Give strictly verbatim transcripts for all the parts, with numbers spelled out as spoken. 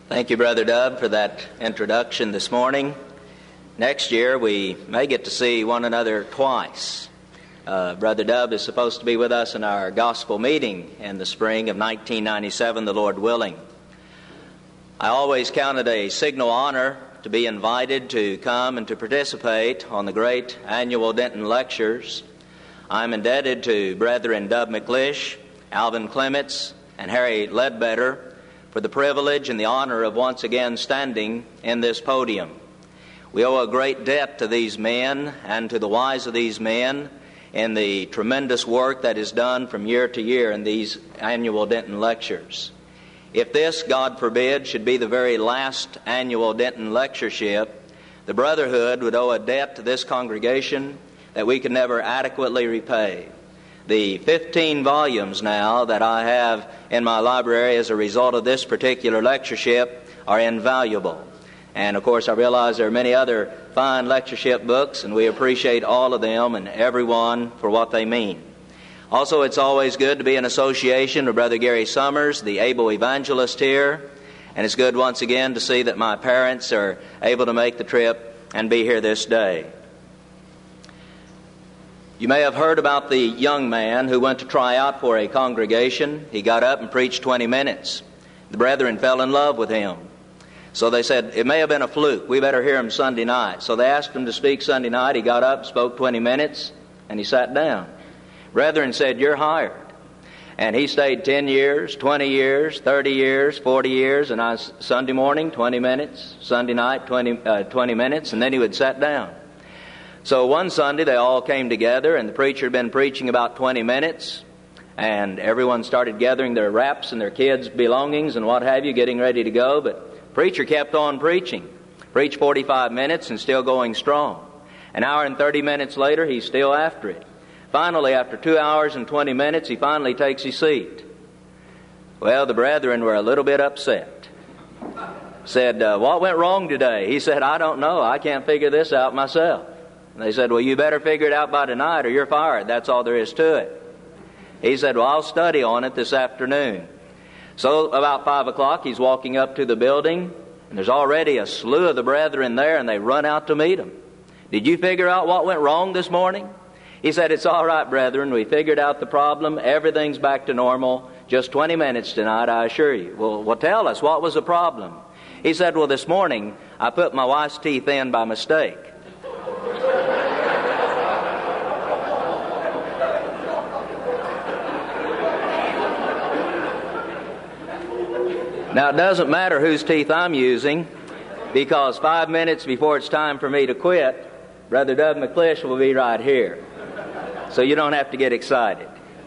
Thank you, Brother Dub, for that introduction this morning. Next year, we may get to see one another twice. Uh, Brother Dub is supposed to be with us in our gospel meeting in the spring of nineteen ninety-seven, the Lord willing. I always count it a signal honor to be invited to come and to participate on the great annual Denton Lectures. I'm indebted to Brethren Dub McLish, Alvin Clements, and Harry Ledbetter for the privilege and the honor of once again standing in this podium. We owe a great debt to these men and to the wise of these men in the tremendous work that is done from year to year in these annual Denton Lectures. If this, God forbid, should be the very last annual Denton Lectureship, the Brotherhood would owe a debt to this congregation that we could never adequately repay. The fifteen volumes now that I have in my library as a result of this particular lectureship are invaluable. And of course I realize there are many other fine lectureship books, and we appreciate all of them and everyone for what they mean. Also, it's always good to be in association with Brother Gary Summers, the able evangelist here. And it's good once again to see that my parents are able to make the trip and be here this day. You may have heard about the young man who went to try out for a congregation. He got up and preached twenty minutes. The brethren fell in love with him. So they said, it may have been a fluke. We better hear him Sunday night. So they asked him to speak Sunday night. He got up, spoke twenty minutes, and he sat down. Brethren said, you're hired. And he stayed ten years, twenty years, thirty years, forty years, and I Sunday morning, twenty minutes, Sunday night, twenty, uh, twenty minutes, and then he would sit down. So one Sunday they all came together, and the preacher had been preaching about twenty minutes, and everyone started gathering their wraps and their kids' belongings and what have you, getting ready to go. But preacher kept on preaching. Preached forty-five minutes and still going strong. An hour and thirty minutes later, he's still after it. Finally, after two hours and twenty minutes, he finally takes his seat. Well, the brethren were a little bit upset. Said, uh, what went wrong today? He said, I don't know. I can't figure this out myself. And they said, well, you better figure it out by tonight or you're fired. That's all there is to it. He said, well, I'll study on it this afternoon. So about five o'clock, he's walking up to the building, and there's already a slew of the brethren there, and they run out to meet him. Did you figure out what went wrong this morning? He said, it's all right, brethren. We figured out the problem. Everything's back to normal. Just twenty minutes tonight, I assure you. Well, well, tell us, what was the problem? He said, well, this morning, I put my wife's teeth in by mistake. Now, it doesn't matter whose teeth I'm using, because five minutes before it's time for me to quit, Brother Dub McLish will be right here. So you don't have to get excited.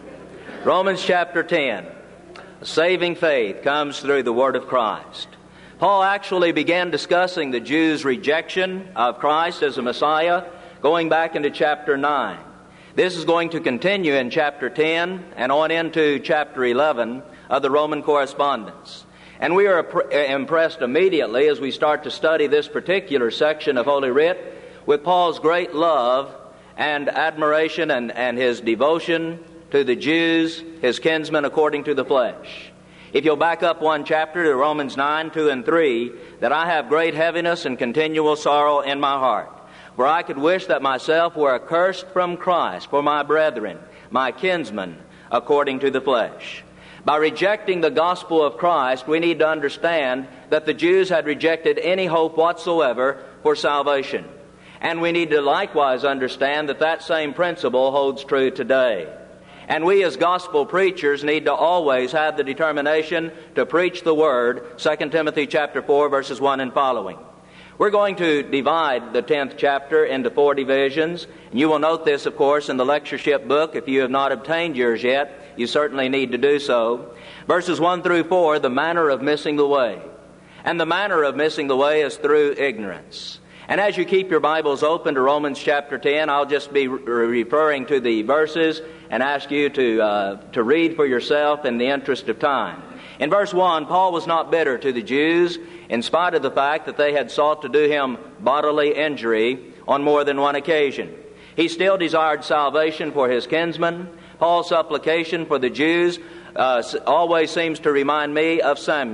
Romans chapter ten. Saving faith comes through the Word of Christ. Paul actually began discussing the Jews' rejection of Christ as a Messiah going back into chapter nine. This is going to continue in chapter ten and on into chapter eleven of the Roman correspondence. And we are impressed immediately as we start to study this particular section of Holy Writ with Paul's great love and admiration and, and his devotion to the Jews, his kinsmen according to the flesh. If you'll back up one chapter to Romans nine, two and three, that I have great heaviness and continual sorrow in my heart, for I could wish that myself were accursed from Christ for my brethren, my kinsmen, according to the flesh. By rejecting the gospel of Christ, we need to understand that the Jews had rejected any hope whatsoever for salvation. And we need to likewise understand that that same principle holds true today. And we as gospel preachers need to always have the determination to preach the Word, Second Timothy chapter four, verses one and following. We're going to divide the tenth chapter into four divisions. And you will note this, of course, in the lectureship book. If you have not obtained yours yet, you certainly need to do so. Verses one through four, the manner of missing the way. And the manner of missing the way is through ignorance. And as you keep your Bibles open to Romans chapter ten, I'll just be re- referring to the verses and ask you to uh, to read for yourself in the interest of time. In verse one, Paul was not bitter to the Jews, in spite of the fact that they had sought to do him bodily injury on more than one occasion. He still desired salvation for his kinsmen. Paul's supplication for the Jews uh, always seems to remind me of Samuel.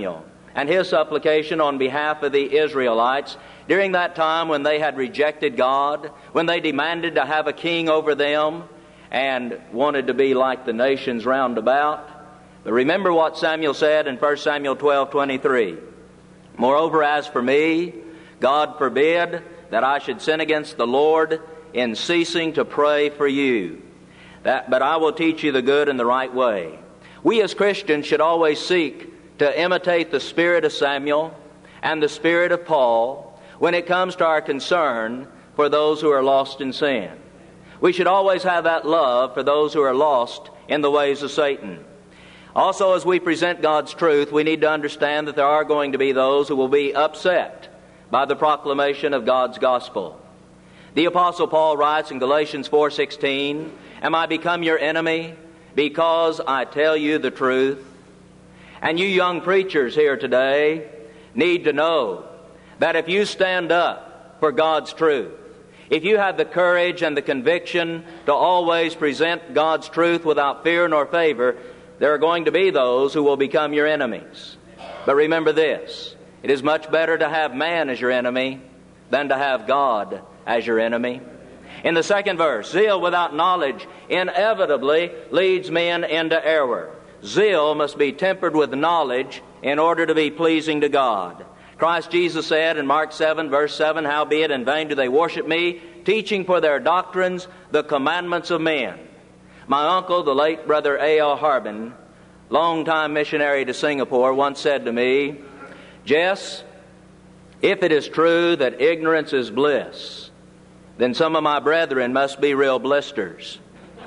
and his supplication on behalf of the Israelites during that time when they had rejected God, when they demanded to have a king over them and wanted to be like the nations round about. But remember what Samuel said in First Samuel twelve twenty-three. Moreover, as for me, God forbid that I should sin against the Lord in ceasing to pray for you. That, but I will teach you the good and the right way. We as Christians should always seek to imitate the spirit of Samuel and the spirit of Paul when it comes to our concern for those who are lost in sin. We should always have that love for those who are lost in the ways of Satan. Also, as we present God's truth, we need to understand that there are going to be those who will be upset by the proclamation of God's gospel. The Apostle Paul writes in Galatians four sixteen, "Am I become your enemy because I tell you the truth?" And you young preachers here today need to know that if you stand up for God's truth, if you have the courage and the conviction to always present God's truth without fear nor favor, there are going to be those who will become your enemies. But remember this, it is much better to have man as your enemy than to have God as your enemy. In the second verse, zeal without knowledge inevitably leads men into error. Zeal must be tempered with knowledge in order to be pleasing to God. Christ Jesus said in Mark seven, verse seven, "Howbeit in vain do they worship me, teaching for their doctrines the commandments of men." My uncle, the late Brother A L Harbin, longtime missionary to Singapore, once said to me, "Jess, if it is true that ignorance is bliss, then some of my brethren must be real blisters."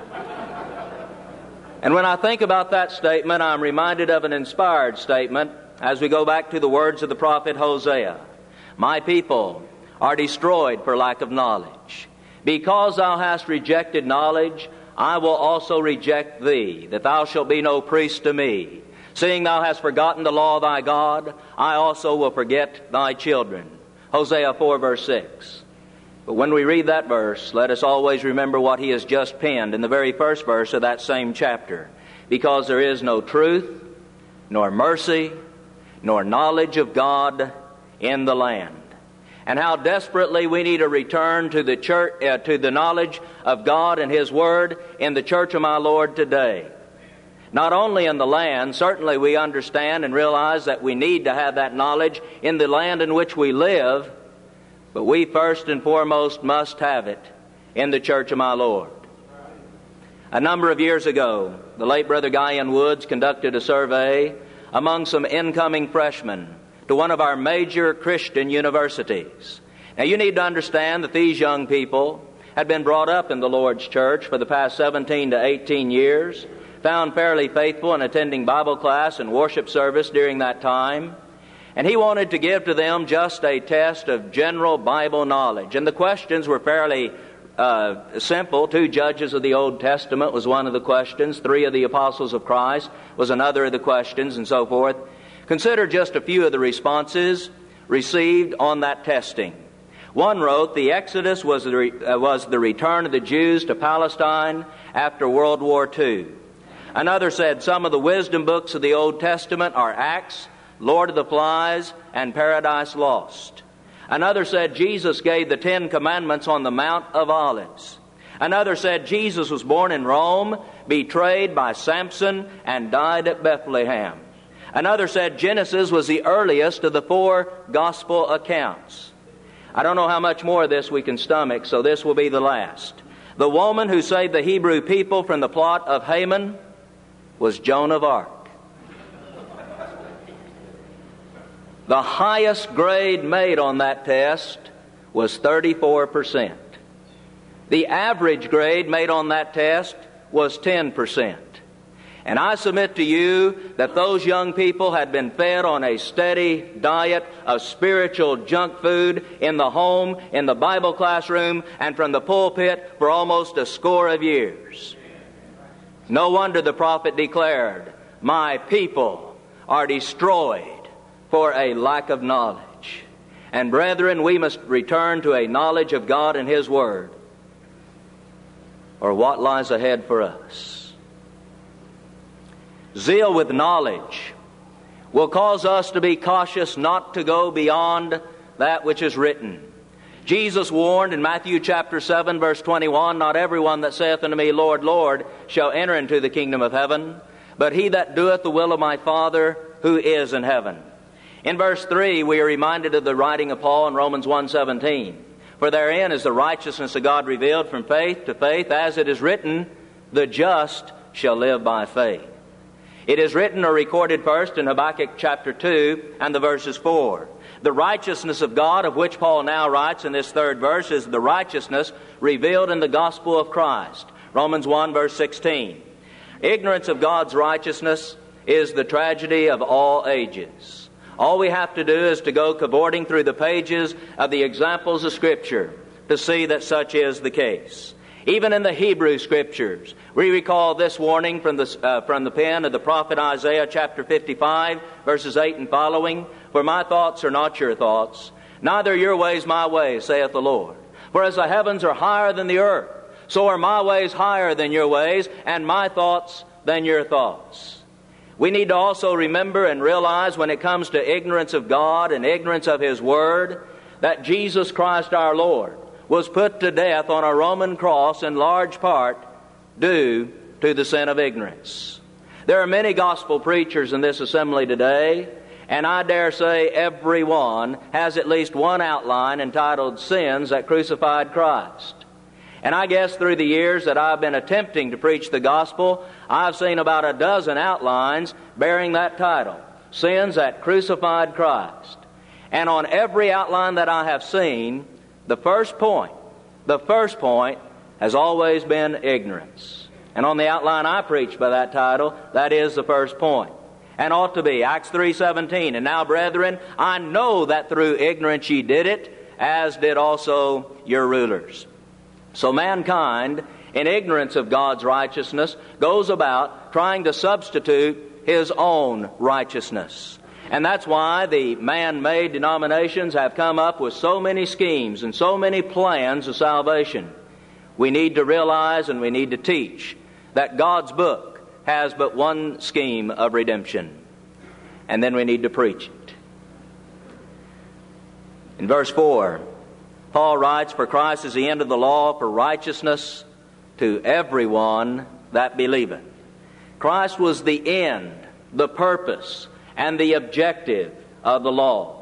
And when I think about that statement, I'm reminded of an inspired statement as we go back to the words of the prophet Hosea. "My people are destroyed for lack of knowledge. Because thou hast rejected knowledge, I will also reject thee, that thou shalt be no priest to me. Seeing thou hast forgotten the law of thy God, I also will forget thy children." Hosea four, verse six. But when we read that verse, let us always remember what he has just penned in the very first verse of that same chapter. "Because there is no truth, nor mercy, nor knowledge of God in the land." And how desperately we need a return to the church, uh, to the knowledge of God and His Word in the church of my Lord today. Not only in the land, certainly we understand and realize that we need to have that knowledge in the land in which we live, but we first and foremost must have it in the church of my Lord. A number of years ago, the late Brother Guyan Woods conducted a survey among some incoming freshmen to one of our major Christian universities. Now you need to understand that these young people had been brought up in the Lord's church for the past seventeen to eighteen years, found fairly faithful in attending Bible class and worship service during that time. And he wanted to give to them just a test of general Bible knowledge. And the questions were fairly uh, simple. Two judges of the Old Testament was one of the questions. Three of the apostles of Christ was another of the questions, and so forth. Consider just a few of the responses received on that testing. One wrote, "The Exodus was the, re- uh, was the return of the Jews to Palestine after World War Two. Another said, "Some of the wisdom books of the Old Testament are Acts, Lord of the Flies, and Paradise Lost." Another said, "Jesus gave the Ten Commandments on the Mount of Olives." Another said, "Jesus was born in Rome, betrayed by Samson, and died at Bethlehem." Another said, "Genesis was the earliest of the four gospel accounts." I don't know how much more of this we can stomach, so this will be the last. "The woman who saved the Hebrew people from the plot of Haman was Joan of Arc." The highest grade made on that test was thirty-four percent. The average grade made on that test was ten percent. And I submit to you that those young people had been fed on a steady diet of spiritual junk food in the home, in the Bible classroom, and from the pulpit for almost a score of years. No wonder the prophet declared, "My people are destroyed for a lack of knowledge." And brethren, we must return to a knowledge of God and His Word, or what lies ahead for us. Zeal with knowledge will cause us to be cautious not to go beyond that which is written. Jesus warned in Matthew chapter seven, verse twenty-one, "Not everyone that saith unto me, Lord, Lord, shall enter into the kingdom of heaven, but he that doeth the will of my Father who is in heaven." In verse three, we are reminded of the writing of Paul in Romans one seventeen. "For therein is the righteousness of God revealed from faith to faith, as it is written, the just shall live by faith." It is written or recorded first in Habakkuk chapter two and the verses four. The righteousness of God, of which Paul now writes in this third verse, is the righteousness revealed in the gospel of Christ. Romans one verse sixteen. Ignorance of God's righteousness is the tragedy of all ages. All we have to do is to go cavorting through the pages of the examples of Scripture to see that such is the case. Even in the Hebrew Scriptures, we recall this warning from the, uh, from the pen of the prophet Isaiah chapter fifty-five, verses eight and following. "For my thoughts are not your thoughts, neither your ways my ways, saith the Lord. For as the heavens are higher than the earth, so are my ways higher than your ways, and my thoughts than your thoughts." We need to also remember and realize, when it comes to ignorance of God and ignorance of His Word, that Jesus Christ our Lord was put to death on a Roman cross in large part due to the sin of ignorance. There are many gospel preachers in this assembly today, and I dare say every one has at least one outline entitled "Sins That Crucified Christ." And I guess through the years that I've been attempting to preach the gospel, I've seen about a dozen outlines bearing that title, "Sins That Crucified Christ." And on every outline that I have seen, the first point, the first point has always been ignorance. And on the outline I preach by that title, that is the first point. And ought to be, Acts three seventeen, "And now, brethren, I know that through ignorance ye did it, as did also your rulers." So mankind, in ignorance of God's righteousness, goes about trying to substitute his own righteousness. And that's why the man-made denominations have come up with so many schemes and so many plans of salvation. We need to realize and we need to teach that God's book has but one scheme of redemption. And then we need to preach it. In verse four, Paul writes, "For Christ is the end of the law for righteousness to everyone that believeth." Christ was the end, the purpose, and the objective of the law.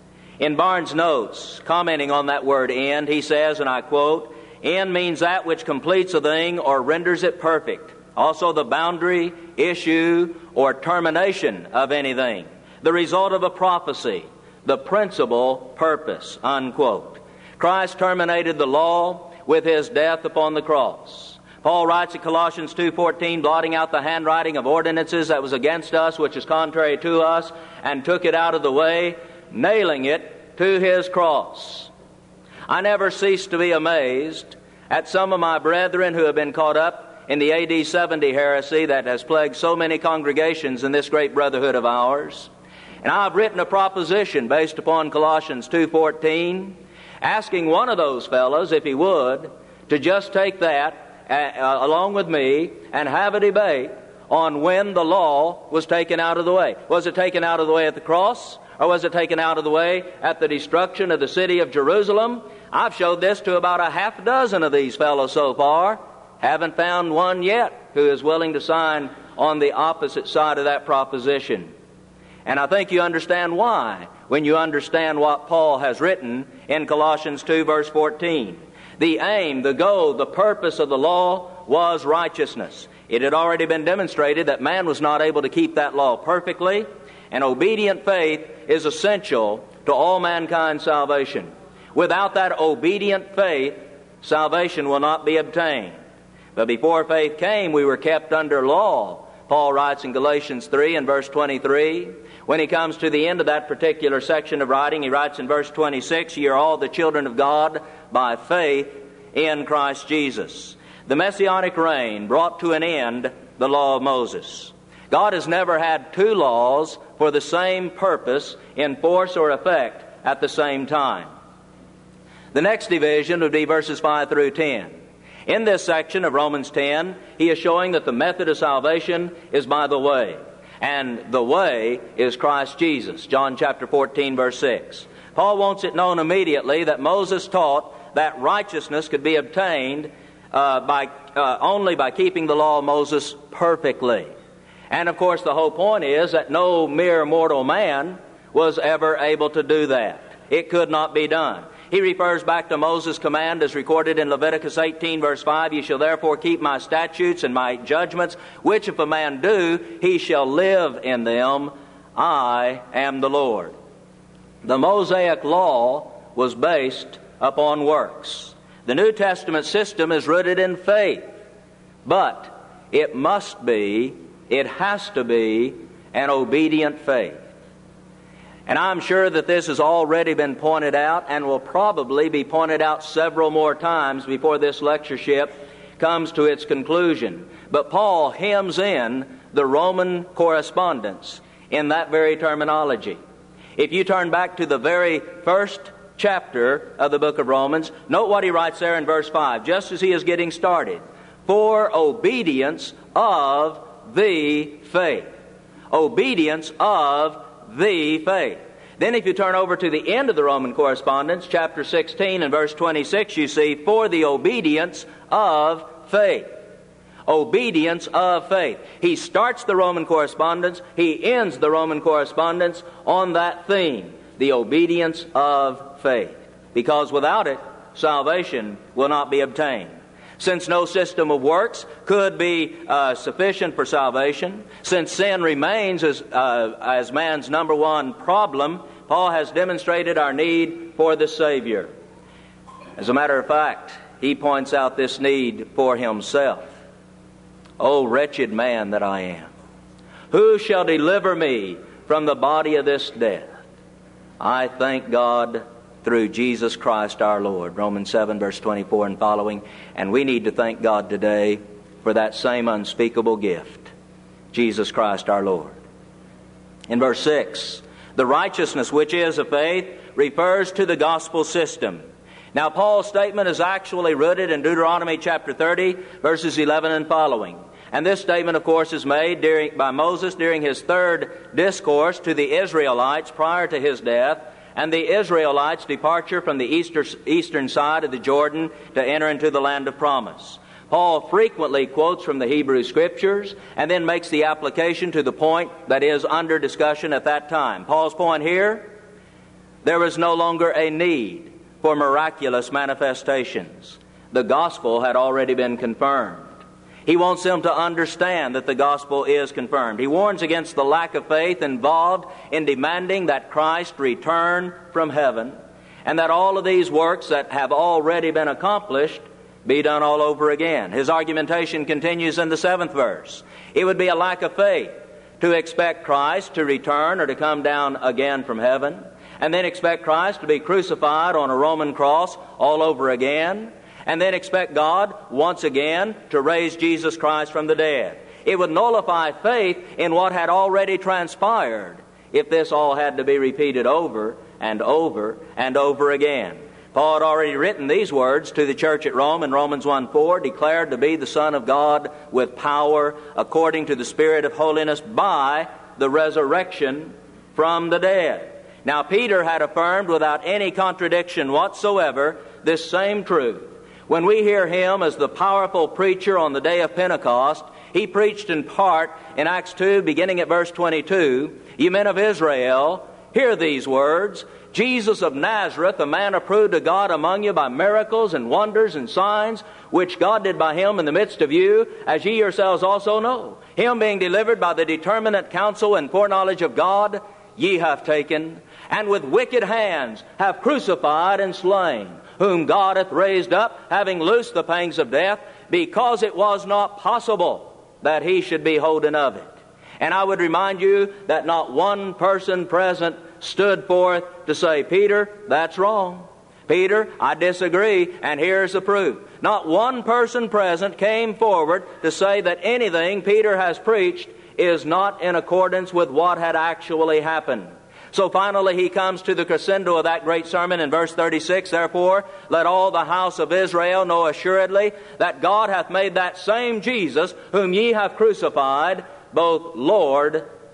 In Barnes' notes, commenting on that word "end," he says, and I quote, "End means that which completes a thing or renders it perfect. Also the boundary, issue, or termination of anything. The result of a prophecy. The principal purpose," unquote. Christ terminated the law with His death upon the cross. Paul writes in Colossians two fourteen, "Blotting out the handwriting of ordinances that was against us, which is contrary to us, and took it out of the way, nailing it to His cross." I never cease to be amazed at some of my brethren who have been caught up in the A D seventy heresy that has plagued so many congregations in this great brotherhood of ours. And I've written a proposition based upon Colossians two fourteen, asking one of those fellows, if he would, to just take that uh, along with me and have a debate on when the law was taken out of the way. Was it taken out of the way at the cross, or was it taken out of the way at the destruction of the city of Jerusalem? I've showed this to about a half dozen of these fellows so far. Haven't found one yet who is willing to sign on the opposite side of that proposition. And I think you understand why when you understand what Paul has written in Colossians two verse fourteen. The aim, the goal, the purpose of the law was righteousness. It had already been demonstrated that man was not able to keep that law perfectly, and obedient faith is essential to all mankind's salvation. Without that obedient faith, salvation will not be obtained. But before faith came, we were kept under law. Paul writes in Galatians three and verse twenty-three. When he comes to the end of that particular section of writing, he writes in verse twenty-six, "Ye are all the children of God by faith in Christ Jesus." The Messianic reign brought to an end the law of Moses. God has never had two laws for the same purpose in force or effect at the same time. The next division would be verses five through ten. In this section of Romans ten, he is showing that the method of salvation is by the way. And the way is Christ Jesus. John chapter fourteen, verse six. Paul wants it known immediately that Moses taught that righteousness could be obtained uh, by uh, only by keeping the law of Moses perfectly. And of course the whole point is that no mere mortal man was ever able to do that. It could not be done. He refers back to Moses' command as recorded in Leviticus eighteen, verse five, "Ye shall therefore keep my statutes and my judgments, which if a man do, he shall live in them. I am the Lord." The Mosaic law was based upon works. The New Testament system is rooted in faith. But it must be, it has to be, an obedient faith. And I'm sure that this has already been pointed out and will probably be pointed out several more times before this lectureship comes to its conclusion. But Paul hems in the Roman correspondence in that very terminology. If you turn back to the very first chapter of the book of Romans, note what he writes there in verse five, just as he is getting started. "For obedience of the faith." Obedience of the faith. Then if you turn over to the end of the Roman correspondence, chapter sixteen and verse twenty-six, you see, "For the obedience of faith." Obedience of faith. He starts the Roman correspondence, he ends the Roman correspondence on that theme, the obedience of faith. Because without it, salvation will not be obtained. Since no system of works could be uh, sufficient for salvation, since sin remains as, uh, as man's number one problem, Paul has demonstrated our need for the Savior. As a matter of fact, he points out this need for himself. "O wretched man that I am, who shall deliver me from the body of this death? I thank God through Jesus Christ our Lord." Romans seven, verse twenty-four and following. And we need to thank God today for that same unspeakable gift, Jesus Christ our Lord. In verse six, the righteousness which is of faith refers to the gospel system. Now Paul's statement is actually rooted in Deuteronomy chapter thirty, verses eleven and following. And this statement, of course, is made during, by Moses during his third discourse to the Israelites prior to his death, and the Israelites' departure from the easter, eastern side of the Jordan to enter into the land of promise. Paul frequently quotes from the Hebrew Scriptures and then makes the application to the point that is under discussion at that time. Paul's point here, there was no longer a need for miraculous manifestations. The gospel had already been confirmed. He wants them to understand that the gospel is confirmed. He warns against the lack of faith involved in demanding that Christ return from heaven, and that all of these works that have already been accomplished be done all over again. His argumentation continues in the seventh verse. It would be a lack of faith to expect Christ to return or to come down again from heaven, and then expect Christ to be crucified on a Roman cross all over again, and then expect God once again to raise Jesus Christ from the dead. It would nullify faith in what had already transpired if this all had to be repeated over and over and over again. Paul had already written these words to the church at Rome in Romans one four, "Declared to be the Son of God with power according to the Spirit of holiness by the resurrection from the dead." Now Peter had affirmed without any contradiction whatsoever this same truth. When we hear him as the powerful preacher on the day of Pentecost, he preached in part in Acts two, beginning at verse twenty-two, "Ye men of Israel, hear these words. Jesus of Nazareth, a man approved of God among you by miracles and wonders and signs, which God did by him in the midst of you, as ye yourselves also know. Him being delivered by the determinate counsel and foreknowledge of God, ye have taken, and with wicked hands have crucified and slain, whom God hath raised up, having loosed the pangs of death, because it was not possible that he should be holden of it." And I would remind you that not one person present stood forth to say, "Peter, that's wrong. Peter, I disagree, and here's the proof." Not one person present came forward to say that anything Peter has preached is not in accordance with what had actually happened. So finally he comes to the crescendo of that great sermon in verse thirty-six, "Therefore let all the house of Israel know assuredly that God hath made that same Jesus whom ye have crucified both Lord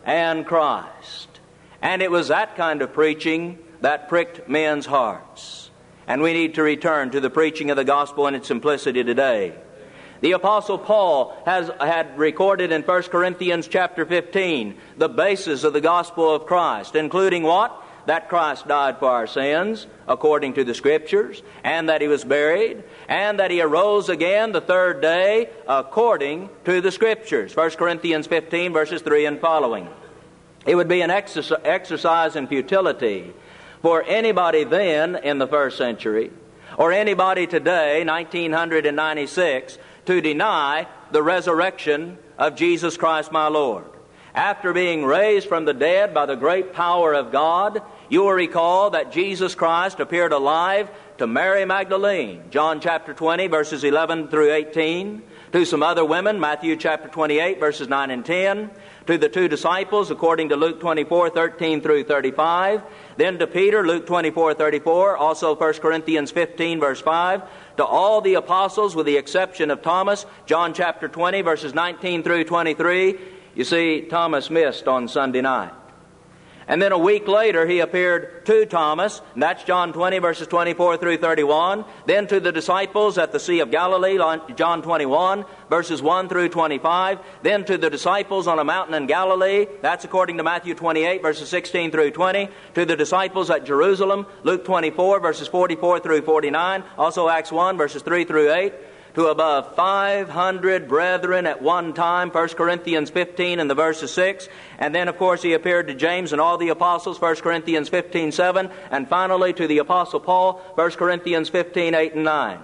and Christ. And it was that kind of preaching that pricked men's hearts. And we need to return to the preaching of the gospel in its simplicity today. The Apostle Paul has had recorded in First Corinthians chapter fifteen the basis of the gospel of Christ, including what? That Christ died for our sins, according to the Scriptures, and that He was buried, and that He arose again the third day, according to the Scriptures. First Corinthians fifteen, verses three and following. It would be an exercise in futility for anybody then in the first century, or anybody today, nineteen ninety-six, to deny the resurrection of Jesus Christ my Lord. After being raised from the dead by the great power of God, you will recall that Jesus Christ appeared alive to Mary Magdalene, John chapter twenty, verses eleven through eighteen, to some other women, Matthew chapter twenty-eight, verses nine and ten, to the two disciples, according to Luke twenty-four, thirteen through thirty-five, then to Peter, Luke twenty-four, thirty-four, also First Corinthians fifteen, verse five, to all the apostles with the exception of Thomas, John chapter twenty, verses nineteen through twenty-three. You see, Thomas missed on Sunday night. And then a week later, He appeared to Thomas, and that's John twenty, verses twenty-four through thirty-one. Then to the disciples at the Sea of Galilee, John twenty-one, verses one through twenty-five. Then to the disciples on a mountain in Galilee, that's according to Matthew twenty-eight, verses sixteen through twenty. To the disciples at Jerusalem, Luke twenty-four, verses forty-four through forty-nine. Also Acts one, verses three through eight. To above five hundred brethren at one time, First Corinthians fifteen and the verses six. And then, of course, He appeared to James and all the apostles, First Corinthians fifteen, seven. And finally to the Apostle Paul, First Corinthians fifteen, eight and nine.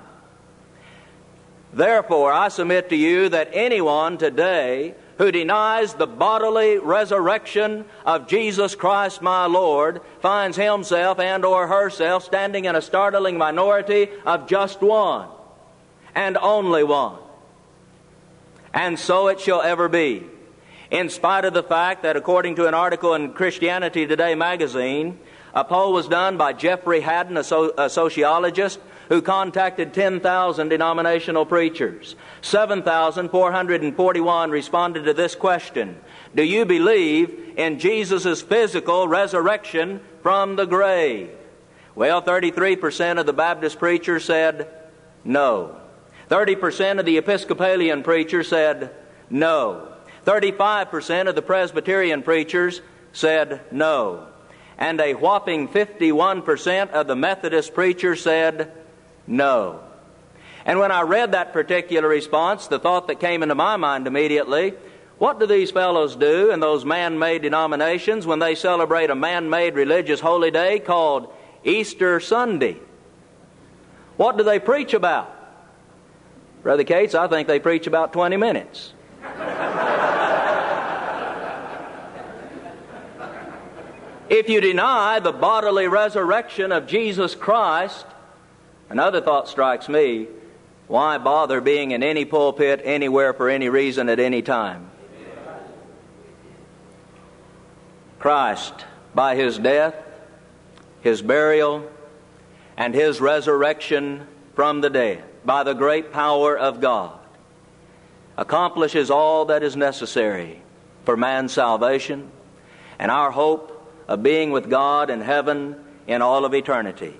Therefore, I submit to you that anyone today who denies the bodily resurrection of Jesus Christ my Lord finds himself and or herself standing in a startling minority of just one. And only one. And so it shall ever be. In spite of the fact that, according to an article in Christianity Today magazine, a poll was done by Jeffrey Haddon, a, so- a sociologist, who contacted ten thousand denominational preachers. seven thousand four hundred forty-one responded to this question: do you believe in Jesus' physical resurrection from the grave? Well, thirty-three percent of the Baptist preachers said no. thirty percent of the Episcopalian preachers said no. thirty-five percent of the Presbyterian preachers said no. And a whopping fifty-one percent of the Methodist preachers said no. And when I read that particular response, the thought that came into my mind immediately, what do these fellows do in those man-made denominations when they celebrate a man-made religious holy day called Easter Sunday? What do they preach about? Brother Cates, I think they preach about twenty minutes. If you deny the bodily resurrection of Jesus Christ, another thought strikes me: why bother being in any pulpit, anywhere, for any reason, at any time? Christ, by His death, His burial, and His resurrection from the dead, by the great power of God, accomplishes all that is necessary for man's salvation and our hope of being with God in heaven in all of eternity.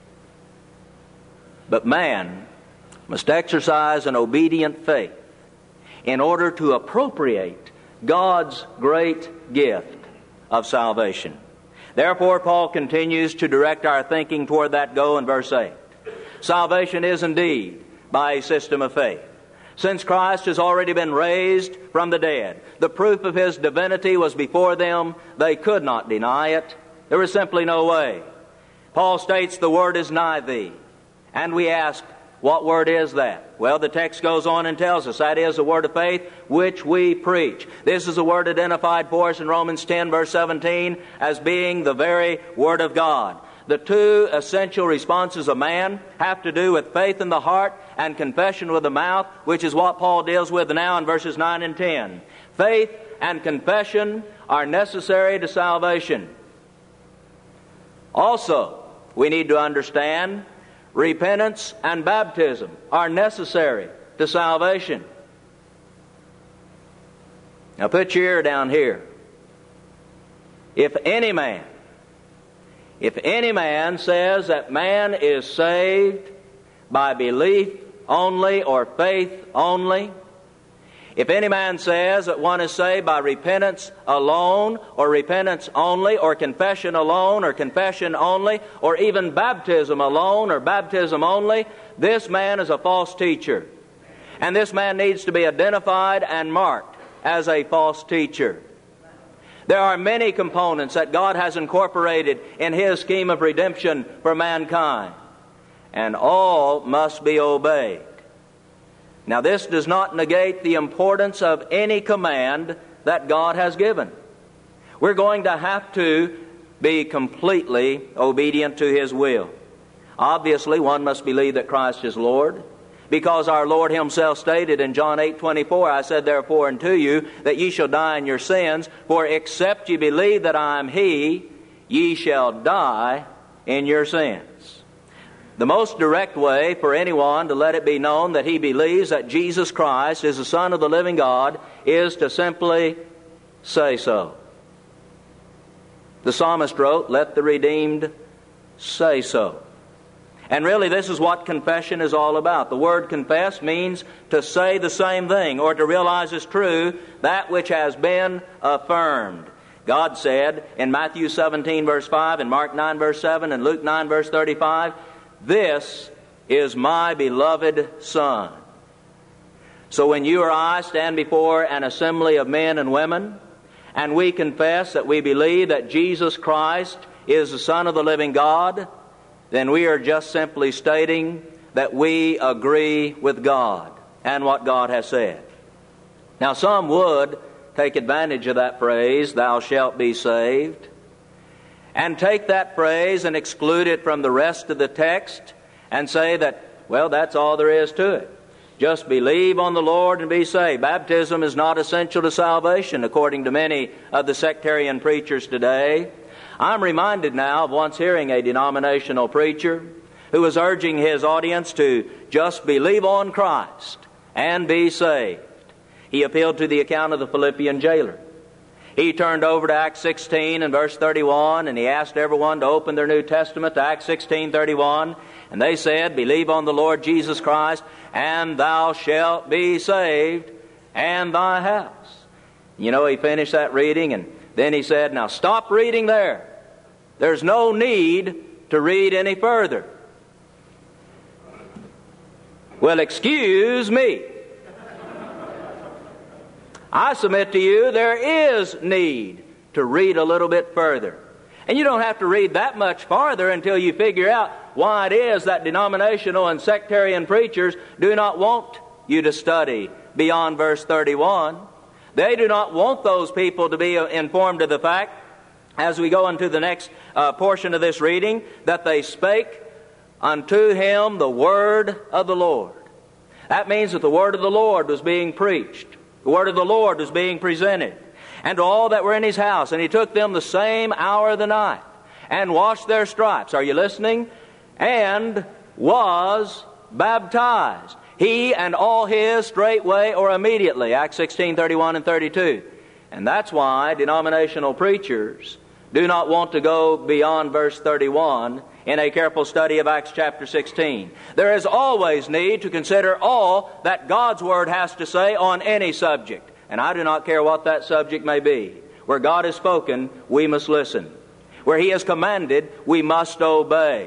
But man must exercise an obedient faith in order to appropriate God's great gift of salvation. Therefore, Paul continues to direct our thinking toward that goal in verse eight. Salvation is indeed by a system of faith. Since Christ has already been raised from the dead, the proof of His divinity was before them. They could not deny it. There was simply no way. Paul states the word is nigh thee. And we ask, what word is that? Well, the text goes on and tells us that is the word of faith which we preach. This is a word identified for us in Romans ten, verse seventeen, as being the very Word of God. The two essential responses of man have to do with faith in the heart and confession with the mouth, which is what Paul deals with now in verses nine and ten. Faith and confession are necessary to salvation. Also, we need to understand repentance and baptism are necessary to salvation. Now put your ear down here. If any man, if any man says that man is saved by belief only or faith only, if any man says that one is saved by repentance alone, or repentance only, or confession alone, or confession only, or even baptism alone, or baptism only, this man is a false teacher. And this man needs to be identified and marked as a false teacher. There are many components that God has incorporated in His scheme of redemption for mankind, and all must be obeyed. Now, this does not negate the importance of any command that God has given. We're going to have to be completely obedient to His will. Obviously, one must believe that Christ is Lord, because our Lord Himself stated in John eight twenty-four, I said therefore unto you, that ye shall die in your sins, for except ye believe that I am He, ye shall die in your sins. The most direct way for anyone to let it be known that he believes that Jesus Christ is the Son of the living God is to simply say so. The psalmist wrote, let the redeemed say so. And really this is what confession is all about. The word confess means to say the same thing, or to realize as true that which has been affirmed. God said in Matthew seventeen verse five, and Mark nine verse seven, and Luke nine verse thirty-five, this is my beloved Son. So when you or I stand before an assembly of men and women, and we confess that we believe that Jesus Christ is the Son of the living God, then we are just simply stating that we agree with God and what God has said. Now, some would take advantage of that phrase, thou shalt be saved, and take that phrase and exclude it from the rest of the text and say that, well, that's all there is to it. Just believe on the Lord and be saved. Baptism is not essential to salvation, according to many of the sectarian preachers today. I'm reminded now of once hearing a denominational preacher who was urging his audience to just believe on Christ and be saved. He appealed to the account of the Philippian jailer. He turned over to Acts sixteen and verse thirty-one, and he asked everyone to open their New Testament to Acts sixteen thirty-one, and they said, believe on the Lord Jesus Christ, and thou shalt be saved, and thy house. You know, he finished that reading, and then he said, now stop reading there. There's no need to read any further. Well, excuse me. I submit to you there is need to read a little bit further. And you don't have to read that much farther until you figure out why it is that denominational and sectarian preachers do not want you to study beyond verse thirty-one. They do not want those people to be informed of the fact, as we go into the next uh, portion of this reading, that they spake unto him the word of the Lord. That means that the word of the Lord was being preached. The word of the Lord was being presented. And to all that were in his house. And he took them the same hour of the night, and washed their stripes. Are you listening? And was baptized. He and all his straightway or immediately. Acts sixteen thirty-one and thirty-two. And that's why denominational preachers do not want to go beyond verse thirty-one in a careful study of Acts chapter sixteen. There is always need to consider all that God's Word has to say on any subject. And I do not care what that subject may be. Where God has spoken, we must listen. Where He has commanded, we must obey.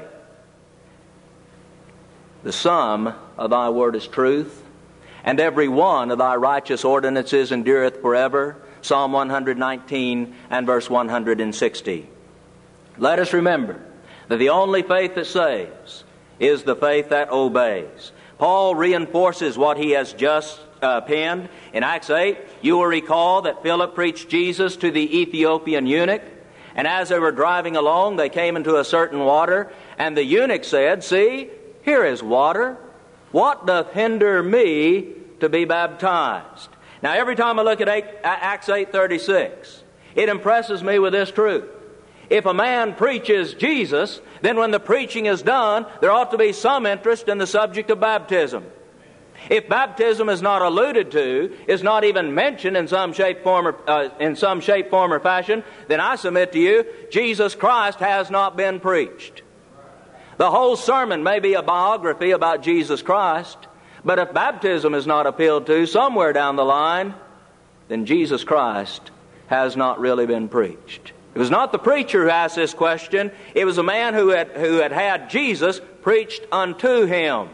The sum of thy word is truth, and every one of thy righteous ordinances endureth forever. Psalm one nineteen and verse one sixty. Let us remember that the only faith that saves is the faith that obeys. Paul reinforces what he has just uh, penned. In Acts eight, you will recall that Philip preached Jesus to the Ethiopian eunuch, and as they were driving along, they came into a certain water, and the eunuch said, see, here is water. What doth hinder me to be baptized? Now, every time I look at Acts eight thirty-six, it impresses me with this truth. If a man preaches Jesus, then when the preaching is done, there ought to be some interest in the subject of baptism. If baptism is not alluded to, is not even mentioned in some shape, form, or, uh, in some shape, form, or fashion, then I submit to you, Jesus Christ has not been preached. The whole sermon may be a biography about Jesus Christ, but if baptism is not appealed to somewhere down the line, then Jesus Christ has not really been preached. It was not the preacher who asked this question. It was a man who had, who had had Jesus preached unto him.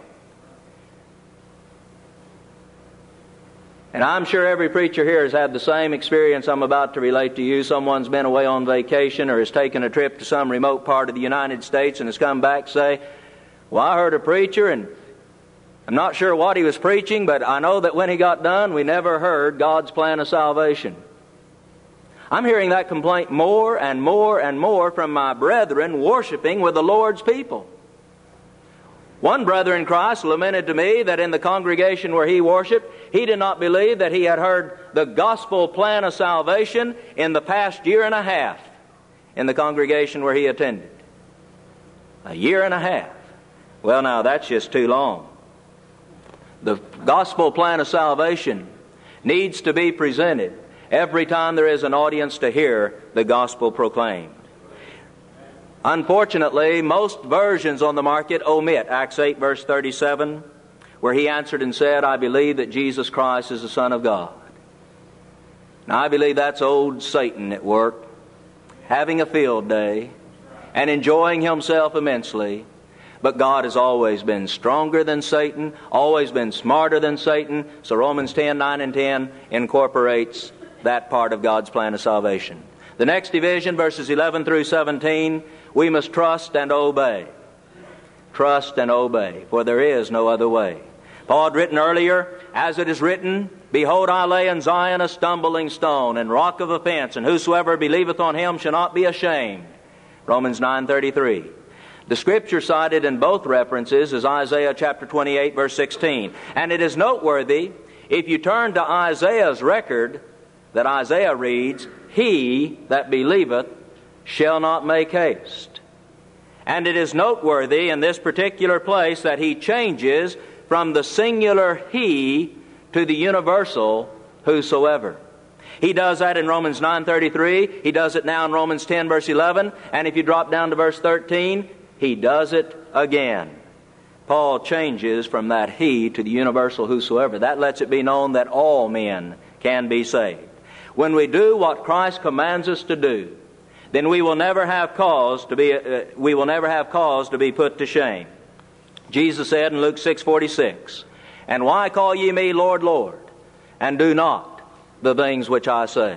And I'm sure every preacher here has had the same experience I'm about to relate to you. Someone's been away on vacation or has taken a trip to some remote part of the United States and has come back and say, well, I heard a preacher and I'm not sure what he was preaching, but I know that when he got done, we never heard God's plan of salvation. I'm hearing that complaint more and more and more from my brethren worshiping with the Lord's people. One brother in Christ lamented to me that in the congregation where he worshiped, he did not believe that he had heard the gospel plan of salvation in the past year and a half in the congregation where he attended. A year and a half. Well, now, that's just too long. The gospel plan of salvation needs to be presented every time there is an audience to hear the gospel proclaimed. Unfortunately, most versions on the market omit Acts eight, verse thirty-seven, where he answered and said, I believe that Jesus Christ is the Son of God. Now, I believe that's old Satan at work, having a field day and enjoying himself immensely. But God has always been stronger than Satan, always been smarter than Satan. So Romans ten, nine and ten incorporates that part of God's plan of salvation. The next division, verses eleven through seventeen, we must trust and obey. Trust and obey, for there is no other way. Paul had written earlier, as it is written, Behold, I lay in Zion a stumbling stone and rock of offense, and whosoever believeth on him shall not be ashamed. Romans nine thirty-three. The scripture cited in both references is Isaiah chapter twenty-eight, verse sixteen. And it is noteworthy, if you turn to Isaiah's record, that Isaiah reads, He that believeth shall not make haste. And it is noteworthy in this particular place that he changes from the singular he to the universal whosoever. He does that in Romans nine thirty-three. He does it now in Romans ten, verse eleven. And if you drop down to verse thirteen, he does it again. Paul changes from that he to the universal whosoever. That lets it be known that all men can be saved. When we do what Christ commands us to do, then we will never have cause to be uh, we will never have cause to be put to shame. Jesus said in Luke six forty-six, And why call ye me Lord, Lord, and do not the things which I say?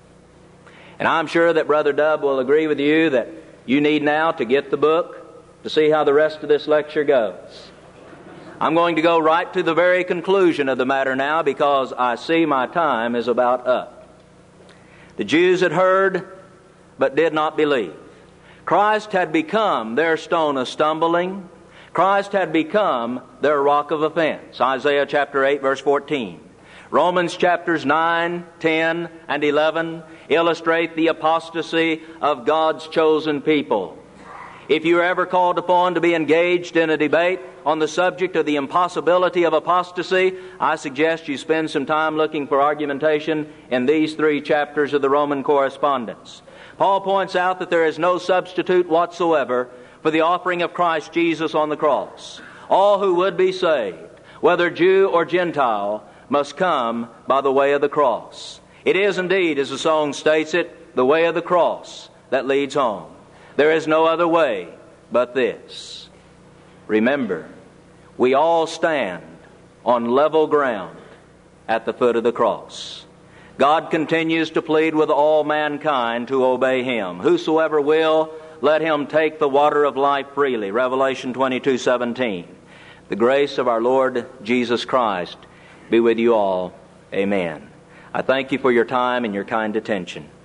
And I'm sure that Brother Dub will agree with you that you need now to get the book to see how the rest of this lecture goes. I'm going to go right to the very conclusion of the matter now because I see my time is about up. The Jews had heard but did not believe. Christ had become their stone of stumbling. Christ had become their rock of offense. Isaiah chapter eight, verse fourteen. Romans chapters nine, ten, and eleven illustrate the apostasy of God's chosen people. If you are ever called upon to be engaged in a debate on the subject of the impossibility of apostasy, I suggest you spend some time looking for argumentation in these three chapters of the Roman correspondence. Paul points out that there is no substitute whatsoever for the offering of Christ Jesus on the cross. All who would be saved, whether Jew or Gentile, must come by the way of the cross. It is indeed, as the song states it, the way of the cross that leads home. There is no other way but this. Remember, we all stand on level ground at the foot of the cross. God continues to plead with all mankind to obey Him. Whosoever will, let him take the water of life freely. Revelation twenty-two seventeen. The grace of our Lord Jesus Christ be with you all. Amen. I thank you for your time and your kind attention.